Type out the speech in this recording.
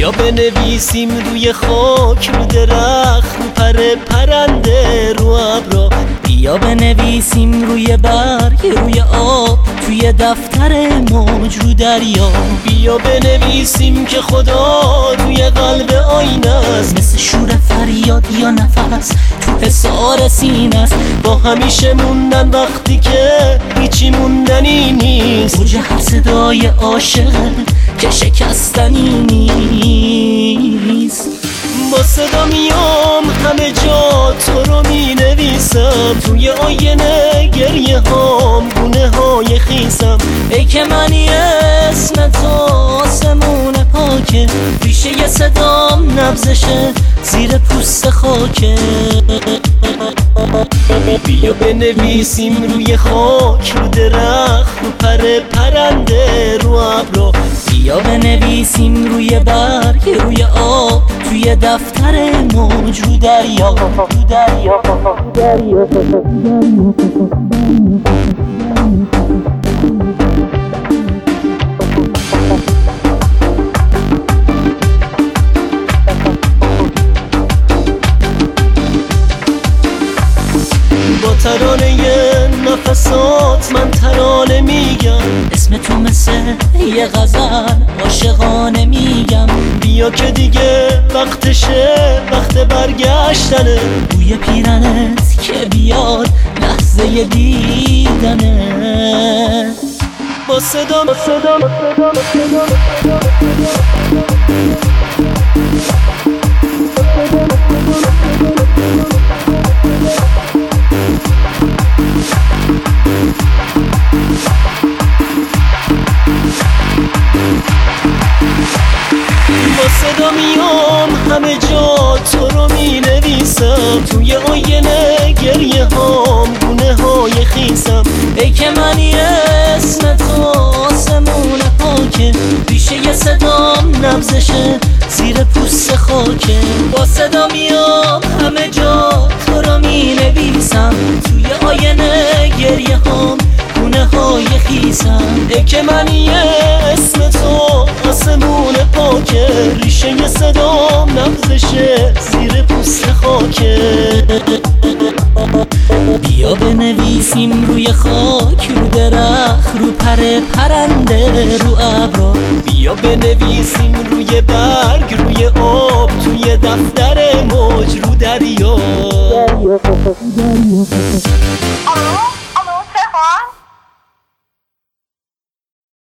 بیا بنویسیم روی خاک، رو درخت، رو پر پرنده، رو ابرا. بیا بنویسیم روی برگ، روی آب، توی دفتر موج، رو دریا. بیا بنویسیم که خدا روی قلب آینه است، مثل شور فریاد یا نفس تو حصار سینه است. با همیشه موندن وقتی که هیچی موندنی نیست. اوج هر صدای عاشق که شکستنی نیست. با صدا میام همه جا تو رو می نویسم، توی آینه گریه هام، گونه های خیسم. ای که منی اسم تو آسمون پاکه، ریشه صدام نبزشه زیر پوست خاکه. بیا بنویسیم روی خاک، رو درخت، رو پر پرنده، رو ابرا. بیا بنویسیم روی برگ، روی آب، توی دفتر موج، رو دریا. با ترانه نفسات من ترانه میگم، اسم تو مثل یه غزل عاشقانه میگم. بیا که دیگه وقتشه، وقت برگشتنه. بوی پیرنت که بیاد لحظه دیدنه. با صدا میام همه جا تو رو می نویسم، توی آینه گریه هام، گونه های خیسم. ای که منی اسم تو آسمون پاکه، ریشه صدام نبزشه زیر پوست خاکه. با صدا میام همه جا تو رو می نویسم، توی آینه گریه هام، گونه های خیسم. ای که منی اسم تو آسمون پاکه، ریشه صدام نبزشه زیر پوست خاکه. بیا بنویسیم روی خاک، رو درخت، رو پر پرنده، رو ابرا. بیا بنویسیم روی برگ، روی آب، توی دفتر موج، رو دریا. الو تهران.